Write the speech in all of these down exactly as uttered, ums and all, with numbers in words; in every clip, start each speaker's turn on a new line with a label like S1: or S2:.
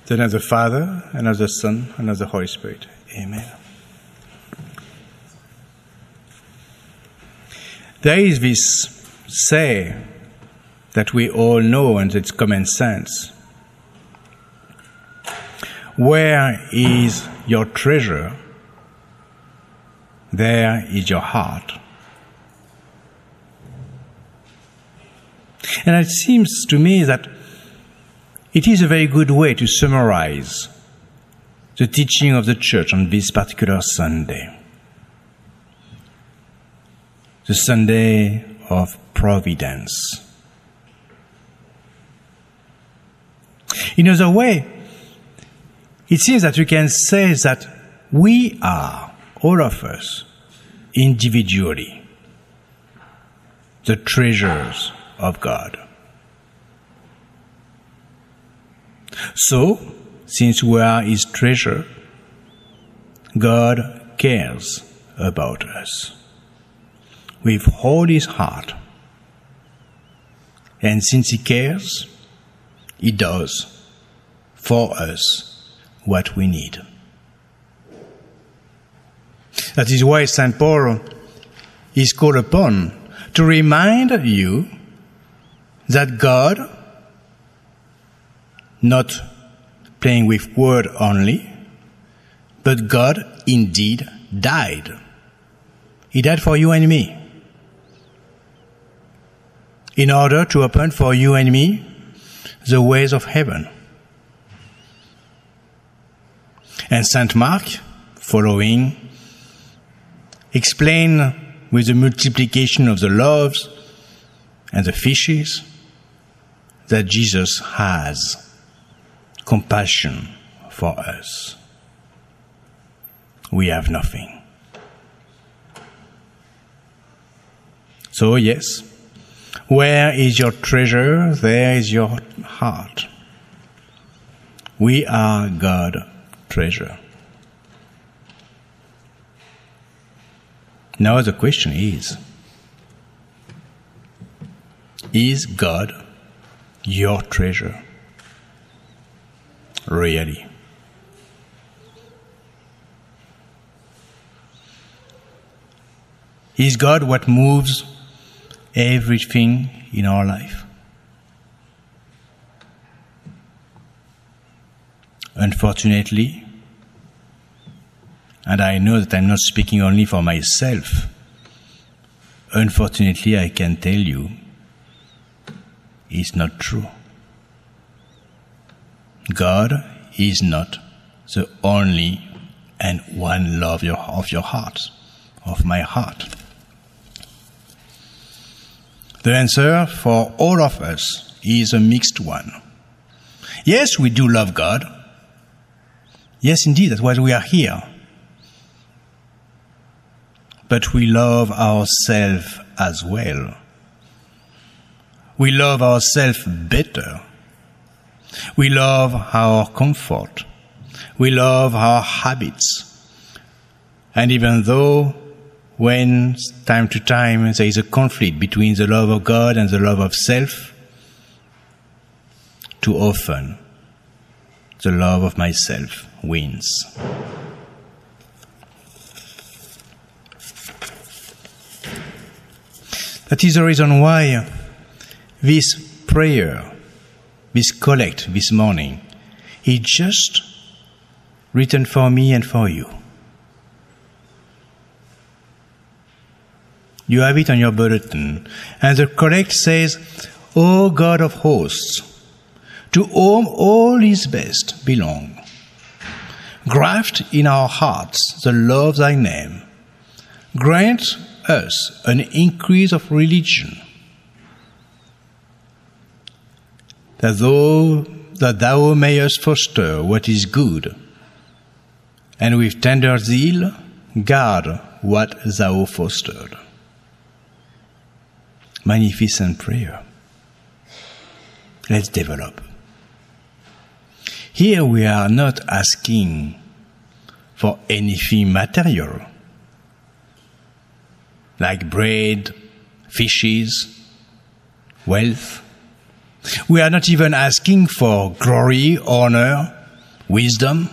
S1: the name of the Father, and of the Son, and of the Holy Spirit. Amen. There is this say that we all know, and it's common sense. Where is your treasure, there is your heart. And it seems to me that it is a very good way to summarize the teaching of the Church on this particular Sunday. The Sunday of Providence. In other way, it seems that we can say that we are, all of us, individually, the treasures of God. So, since we are His treasure, God cares about us with all His heart. And since He cares, He does for us what we need. That is why Saint Paul is called upon to remind you that God, not playing with word only, but God indeed died. He died for you and me, in order to open for you and me the ways of heaven. And Saint Mark, following, explain with the multiplication of the loaves and the fishes that Jesus has compassion for us. We have nothing. So yes, where is your treasure, there is your heart. We are God's treasure. Now the question is, is God your treasure? Really? Is God what moves everything in our life? Unfortunately, and I know that I'm not speaking only for myself, unfortunately I can tell you it's not true. God is not the only and one love of your heart, of my heart. The answer for all of us is a mixed one. Yes, we do love God. Yes, indeed, that's why we are here. But we love ourselves as well. We love ourselves better. We love our comfort. We love our habits. And even though when time to time there is a conflict between the love of God and the love of self, too often the love of myself wins. That is the reason why this prayer, this collect this morning, is just written for me and for you. You have it on your bulletin, and the collect says, O God of hosts, to whom all is best belong, graft in our hearts the love of thy name, grant us an increase of religion, that thou, that thou mayest foster what is good, and with tender zeal guard what thou fostered. Magnificent prayer. Let's develop. Here we are not asking for anything material, like bread, fishes, wealth. We are not even asking for glory, honor, wisdom.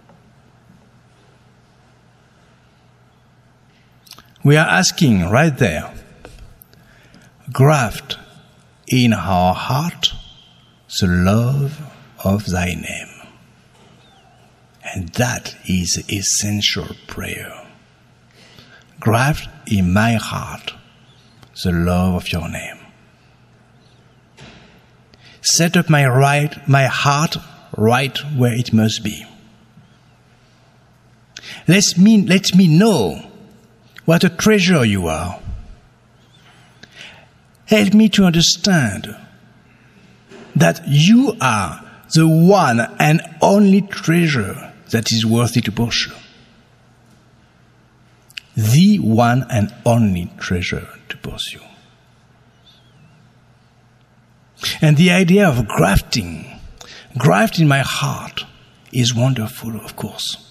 S1: We are asking right there, graft in our heart the love of thy name. And that is essential prayer. Graft in my heart the love of your name. Set up my right, my heart right where it must be. Let me, let me know what a treasure you are. Help me to understand that you are the one and only treasure that is worthy to pursue. The one and only treasure to pursue. And the idea of grafting, graft in my heart, is wonderful, of course.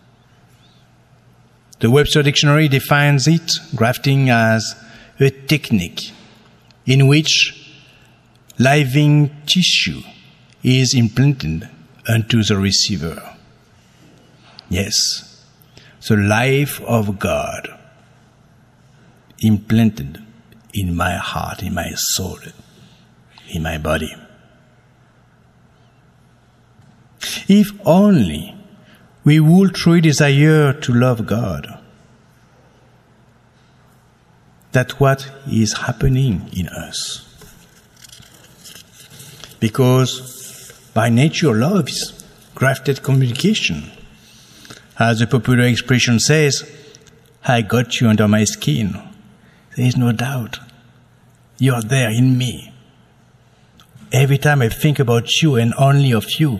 S1: The Webster Dictionary defines it, grafting, as a technique in which living tissue is implanted unto the receiver. Yes, the life of God implanted in my heart, in my soul, in my body. If only we would truly desire to love God, that's what is happening in us. Because by nature, love is grafted communication. As the popular expression says, I got you under my skin. There is no doubt. You are there in me. Every time I think about you and only of you,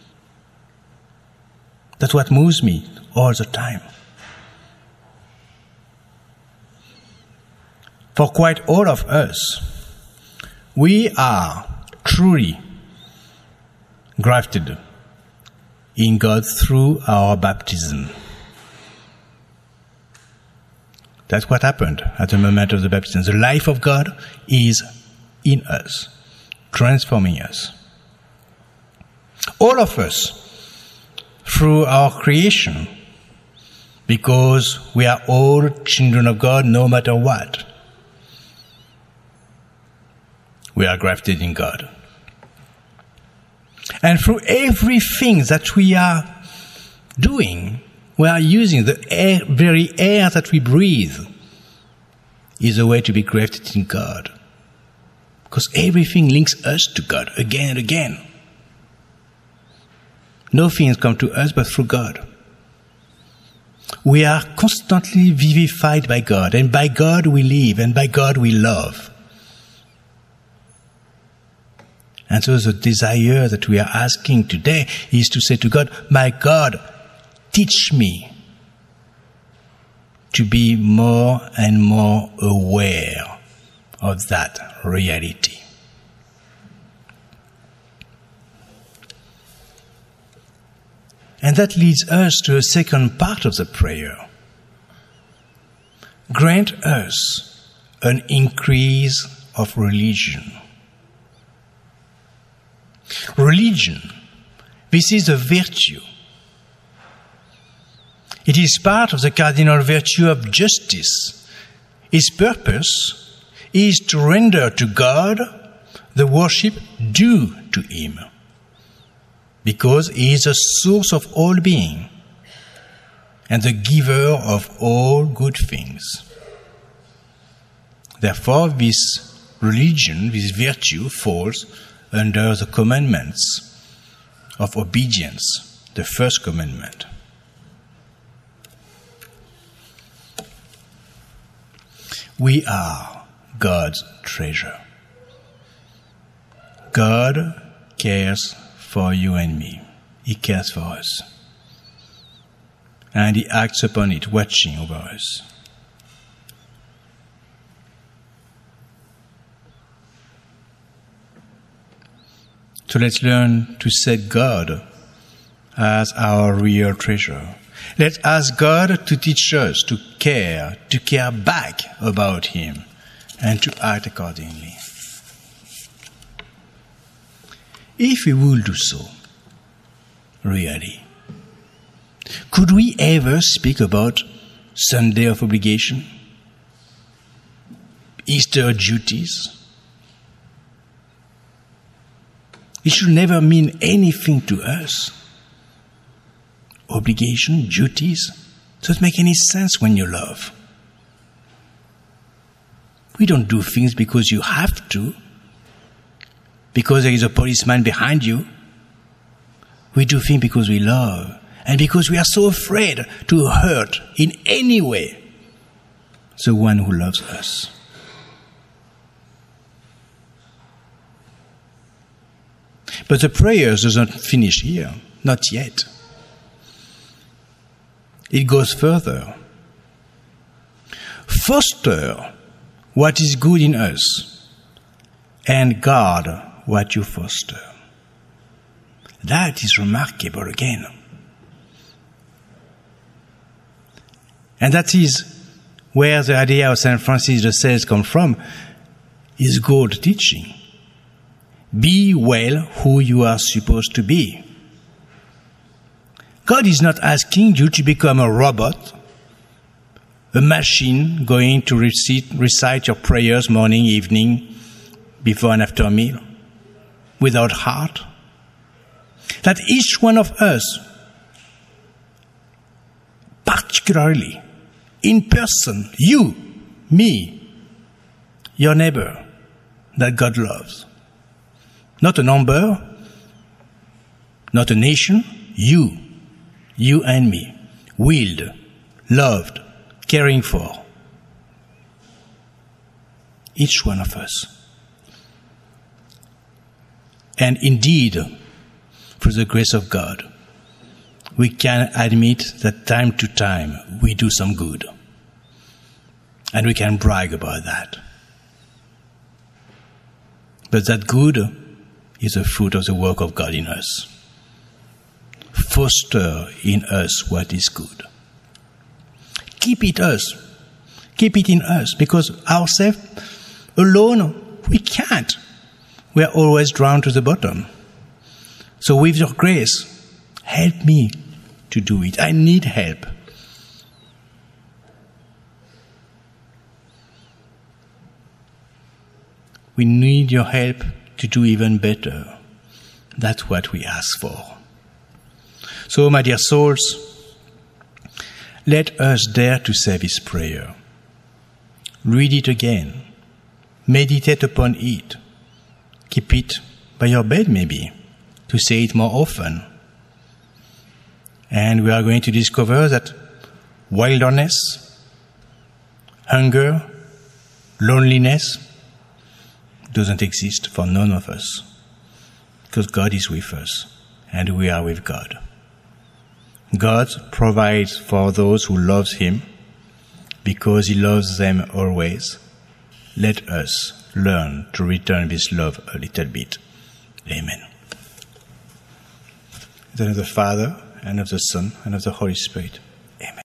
S1: that's what moves me all the time. For quite all of us, we are truly grafted in God through our baptism. That's what happened at the moment of the baptism. The life of God is in us, transforming us. All of us, through our creation, because we are all children of God no matter what. We are grafted in God. And through everything that we are doing, we are using the air, very air that we breathe is a way to be grafted in God. Because everything links us to God again and again. Nothing has come to us but through God. We are constantly vivified by God, and by God we live, and by God we love. And so the desire that we are asking today is to say to God, my God, teach me to be more and more aware of that reality. And that leads us to a second part of the prayer. Grant us an increase of religion. Religion, this is a virtue. It is part of the cardinal virtue of justice. Its purpose is to render to God the worship due to Him, because He is the source of all being and the giver of all good things. Therefore, this religion, this virtue, falls under the commandments of obedience, the first commandment. We are God's treasure. God cares for you and me. He cares for us. And He acts upon it, watching over us. So let's learn to set God as our real treasure. Let's ask God to teach us to care, to care back about Him, and to act accordingly. If we will do so, really? Could we ever speak about Sunday of obligation? Easter duties? It should never mean anything to us. Obligation, duties, doesn't make any sense when you love. We don't do things because you have to, because there is a policeman behind you. We do things because we love, and because we are so afraid to hurt in any way the one who loves us. But the prayers doesn't finish here, not yet. It goes further. Foster what is good in us, and guard what you foster. That is remarkable again. And that is where the idea of Saint Francis de Sales comes from, is good teaching. Be well who you are supposed to be. God is not asking you to become a robot, a machine going to recite, recite your prayers morning, evening, before and after a meal, without heart. That each one of us, particularly, in person, you, me, your neighbor, that God loves. Not a number, not a nation, you, you and me, willed, loved, caring for. Each one of us. And indeed, through the grace of God, we can admit that time to time we do some good. And we can brag about that. But that good is a fruit of the work of God in us. Foster in us what is good. Keep it us. Keep it in us, because ourselves alone, we can't. We are always drowned to the bottom. So with your grace, help me to do it. I need help. We need your help to do even better. That's what we ask for. So, my dear souls, let us dare to say this prayer. Read it again. Meditate upon it. Keep it by your bed, maybe, to say it more often. And we are going to discover that wilderness, hunger, loneliness doesn't exist for none of us, because God is with us and we are with God. God provides for those who love Him because He loves them always. Let us learn to return this love a little bit. Amen. In the name of the Father, and of the Son, and of the Holy Spirit.